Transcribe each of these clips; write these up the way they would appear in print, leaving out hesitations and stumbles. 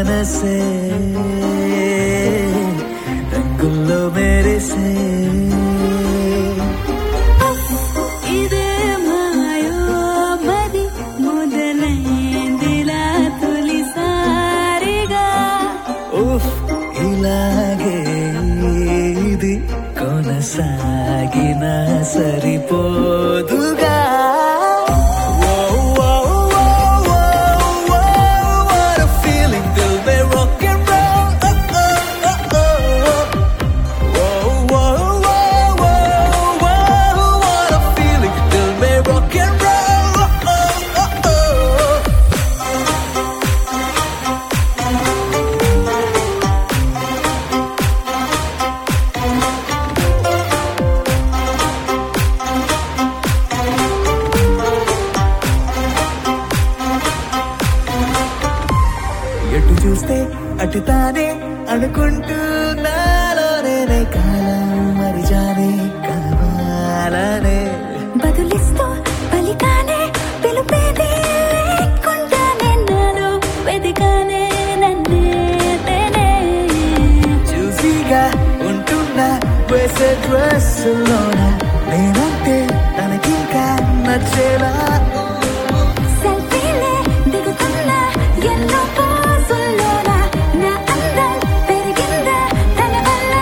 మనసే రంగుల్లో మెరిసే ఇదే మాయో మది మొదలైందిలా తొలిసారిగా ఇలాగే ఇది కొనసాగిన సరిపోదుగా ఎటు చూస్తే అటు తానే అనుకుంటూ నాలోనే కాలం మరి జానే కావాలనే బదులిస్తూ పలికానే పిలుపేది లేకుండానే నాలో వెదిగానే నన్నేనే చూసిగా ఉంటున్నా వేసే డ్రెస్సులోన నేనంటే తనకింకా నచ్చేలా సెల్ఫీలే దిగుతున్నా ఎన్నో పోజుల్లోనా నా అందం పెరిగిందా తన వల్ల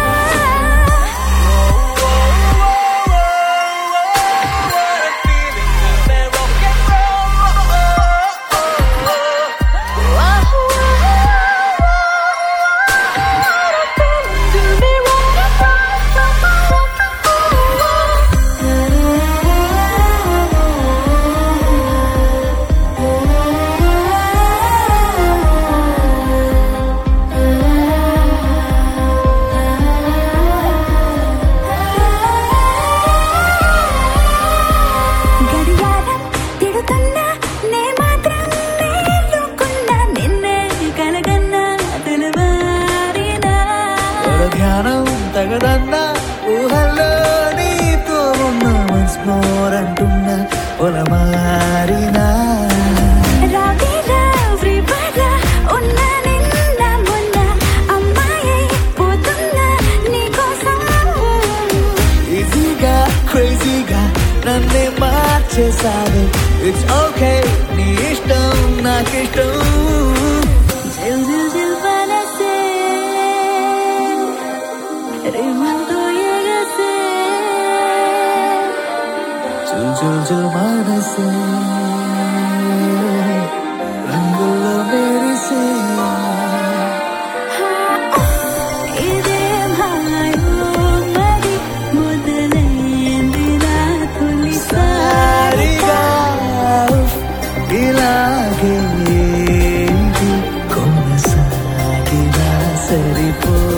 గడియారం తిడుతున్నా నే మాత్రం మేలుకున్నా నిన్నే కలగన్నా తెలవారినా ధ్యానం తగదన్నా ఊహల్లో నీతో ఉన్న వన్స్ మోర్ అంటున్నా పొలమారినా రావిలా వ్రివరా ఉన్న నిన్న మొన్న అమ్మాయి పోతున్నా నీకోసం ఈజీగా క్రేజీగా నన్నే మార్చేసావే ఇట్స్ ఓకే నీ ఇష్టం నాకిష్టం జిల్ జిల్ జిల్ మనసే రేమంతో ఎగసే జుల్ జుల్ జుల్ మనసే రంగుల్లో మెరిసే ఇదే మాయో మరి మొదలైందిలా తొలిసారిగా ఇలాగే ఇది కొనసాగిన సరిపో